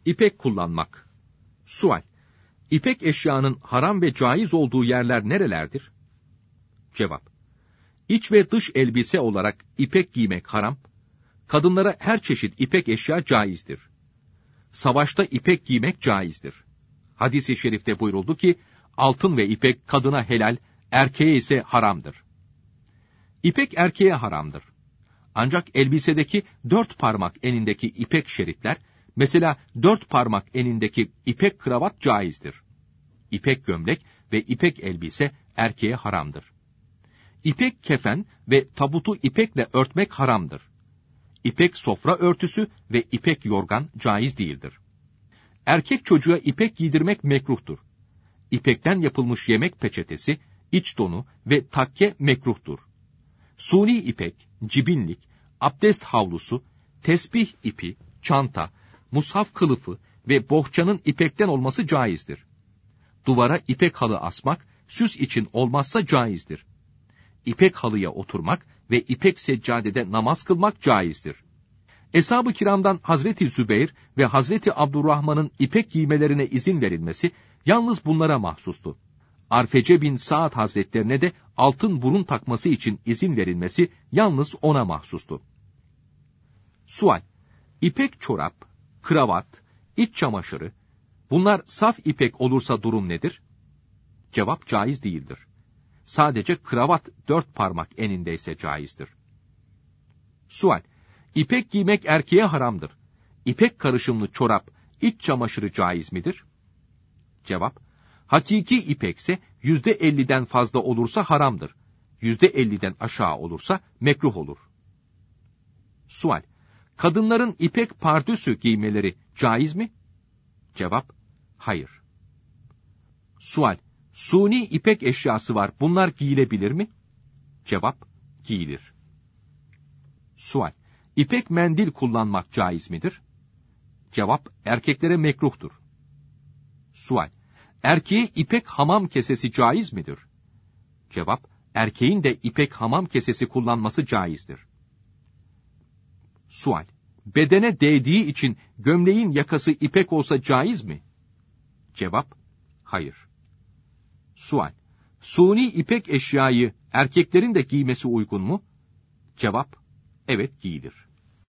İpek kullanmak. Sual: İpek eşyanın haram ve caiz olduğu yerler nerelerdir? Cevap: İç ve dış elbise olarak ipek giymek haram, kadınlara her çeşit ipek eşya caizdir. Savaşta ipek giymek caizdir. Hadis-i şerifte buyuruldu ki, altın ve ipek kadına helal, erkeğe ise haramdır. İpek erkeğe haramdır. Ancak elbisedeki 4 parmak enindeki ipek şeritler, mesela 4 parmak enindeki ipek kravat caizdir. İpek gömlek ve ipek elbise erkeğe haramdır. İpek kefen ve tabutu ipekle örtmek haramdır. İpek sofra örtüsü ve ipek yorgan caiz değildir. Erkek çocuğa ipek giydirmek mekruhtur. İpekten yapılmış yemek peçetesi, iç donu ve takke mekruhtur. Suni ipek, cibinlik, abdest havlusu, tesbih ipi, çanta, mushaf kılıfı ve bohçanın ipekten olması caizdir. Duvara ipek halı asmak, süs için olmazsa caizdir. İpek halıya oturmak ve ipek seccadede namaz kılmak caizdir. Eshab-ı kiramdan Hazreti Zübeyir ve Hazreti Abdurrahman'ın ipek giymelerine izin verilmesi yalnız bunlara mahsustu. Arfece bin Saad Hazretlerine de altın burun takması için izin verilmesi yalnız ona mahsustu. Sual: İpek çorap, kravat, iç çamaşırı, bunlar saf ipek olursa durum nedir? Cevap: caiz değildir. Sadece kravat 4 parmak enindeyse caizdir. Sual: İpek giymek erkeğe haramdır. İpek karışımlı çorap, iç çamaşırı caiz midir? Cevap: hakiki ipekse %50'den fazla olursa haramdır. %50'den aşağı olursa mekruh olur. Sual: kadınların ipek pardösü giymeleri caiz mi? Cevap: hayır. Sual: suni ipek eşyası var, bunlar giyilebilir mi? Cevap: giyilir. Sual: İpek mendil kullanmak caiz midir? Cevap: erkeklere mekruhtur. Sual: erkeğe ipek hamam kesesi caiz midir? Cevap: erkeğin de ipek hamam kesesi kullanması caizdir. Sual: bedene değdiği için gömleğin yakası ipek olsa caiz mi? Cevap: hayır. Sual: suni ipek eşyayı erkeklerin de giymesi uygun mu? Cevap: evet, giyilir.